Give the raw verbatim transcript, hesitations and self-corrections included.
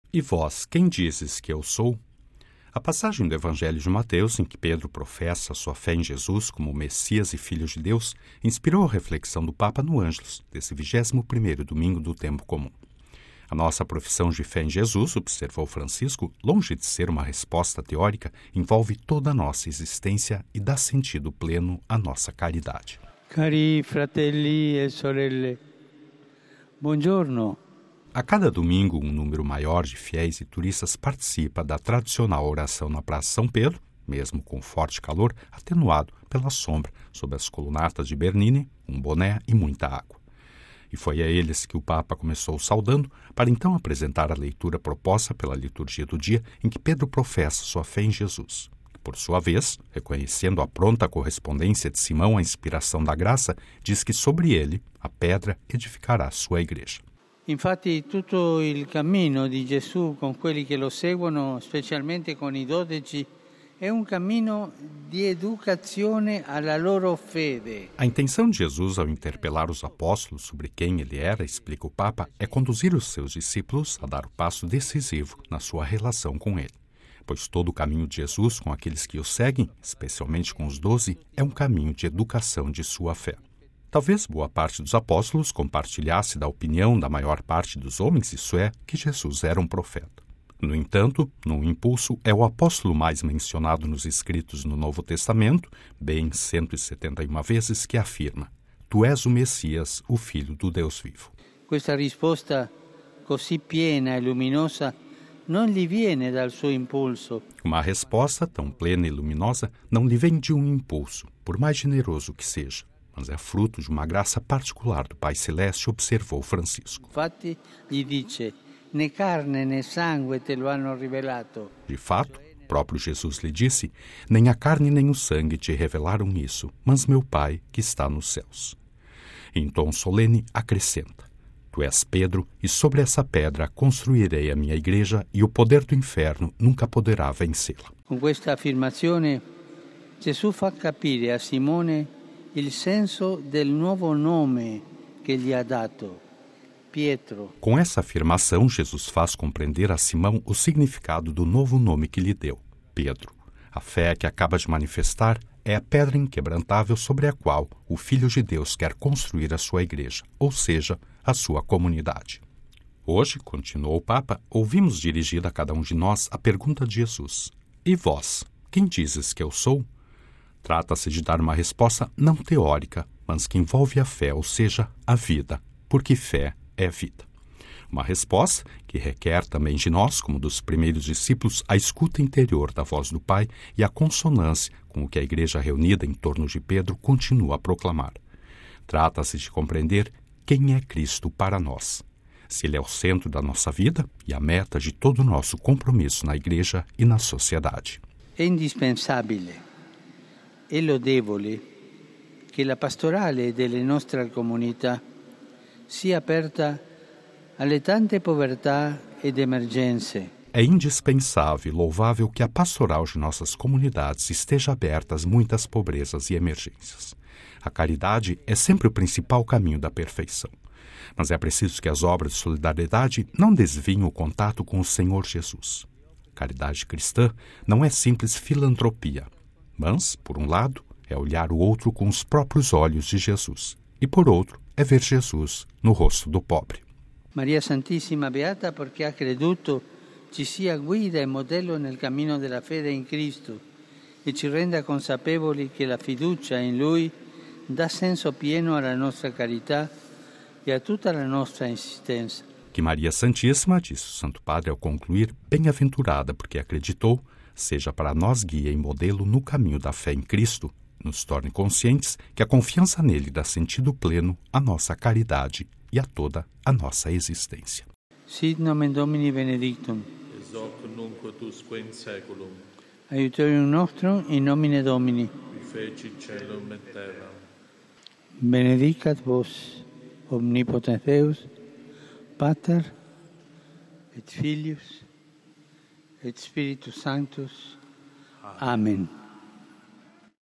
E vós, quem dizes que eu sou? A passagem do Evangelho de Mateus, em que Pedro professa sua fé em Jesus como Messias e Filho de Deus, inspirou a reflexão do Papa no Ângelus, desse vigésimo primeiro domingo do tempo comum. A nossa profissão de fé em Jesus, observou Francisco, longe de ser uma resposta teórica, envolve toda a nossa existência e dá sentido pleno à nossa caridade. Cari fratelli e sorelle, buongiorno. A cada domingo, um número maior de fiéis e turistas participa da tradicional oração na Praça São Pedro, mesmo com forte calor, atenuado pela sombra sob as colunatas de Bernini, um boné e muita água. E foi a eles que o Papa começou saudando, para então apresentar a leitura proposta pela liturgia do dia, em que Pedro professa sua fé em Jesus. Por sua vez, reconhecendo a pronta correspondência de Simão à inspiração da graça, diz que sobre ele a pedra edificará sua igreja. Infatti tutto il cammino di Gesù con quelli che lo seguono, specialmente con i dodici, è un cammino di educazione alla loro fede. A intenção de Jesus ao interpelar os apóstolos sobre quem ele era, explica o Papa, é conduzir os seus discípulos a dar o passo decisivo na sua relação com ele. Pois todo o caminho de Jesus com aqueles que o seguem, especialmente com os doze, é um caminho de educação de sua fé. Talvez boa parte dos apóstolos compartilhasse da opinião da maior parte dos homens, isso é, que Jesus era um profeta. No entanto, no impulso, é o apóstolo mais mencionado nos escritos no Novo Testamento, bem cento e setenta e uma vezes, que afirma: Tu és o Messias, o Filho do Deus vivo. Questa risposta così piena e luminosa non gli viene dal suo impulso. Uma resposta tão plena e luminosa não lhe vem de um impulso, por mais generoso que seja, mas é fruto de uma graça particular do Pai Celeste, observou Francisco. Infatti gli dice: né carne né sangue te lo hanno rivelato. De fato, o próprio Jesus lhe disse: nem a carne nem o sangue te revelaram isso, mas meu Pai que está nos céus. Em tom solene acrescenta: Tu és Pedro, e sobre essa pedra construirei a minha igreja, e o poder do inferno nunca poderá vencê-la. Com questa afirmazione Gesù fa capire a Simone il senso del nuovo nome che gli ha dato, Pietro. Com essa afirmação, Jesus faz compreender a Simão o significado do novo nome que lhe deu, Pedro. A fé que acaba de manifestar é a pedra inquebrantável sobre a qual o Filho de Deus quer construir a sua igreja, ou seja, a sua comunidade. Hoje, continuou o Papa, ouvimos dirigida a cada um de nós a pergunta de Jesus: E vós, quem dizes que eu sou? Trata-se de dar uma resposta não teórica, mas que envolve a fé, ou seja, a vida, porque fé é vida. Uma resposta que requer também de nós, como dos primeiros discípulos, a escuta interior da voz do Pai e a consonância com o que a igreja reunida em torno de Pedro continua a proclamar. Trata-se de compreender quem é Cristo para nós, se Ele é o centro da nossa vida e a meta de todo o nosso compromisso na igreja e na sociedade. È indispensabile e lodevole che la pastorale delle nostre comunità sia aperta alle tante povertà ed emergenze. É indispensável e louvável que a pastoral de nossas comunidades esteja aberta às muitas pobrezas e emergências. A caridade é sempre o principal caminho da perfeição. Mas é preciso que as obras de solidariedade não desviem o contato com o Senhor Jesus. Caridade cristã não é simples filantropia, mas, por um lado, é olhar o outro com os próprios olhos de Jesus, e por outro, é ver Jesus no rosto do pobre. Maria Santissima Beata perché ha creduto ci sia guida e modello nel cammino della fede in Cristo e ci renda consapevoli che la fiducia in Lui dà senso pieno alla nostra carità e a tutta la nostra esistenza. Que Maria Santíssima, disse o Santo Padre ao concluir, bem-aventurada porque acreditou, seja para nós guia e modelo no caminho da fé em Cristo, nos torne conscientes que a confiança nele dá sentido pleno à nossa caridade e a toda a nossa existência. Sit nomen Domini benedictum. Ex hoc nunc usque in saeculum. Aiutorium nostrum in nomine Domini. Qui feci caelum et terram. Benedicat vos omnipotens Deus, Pater et Filius et Spiritus Sanctus. Amen.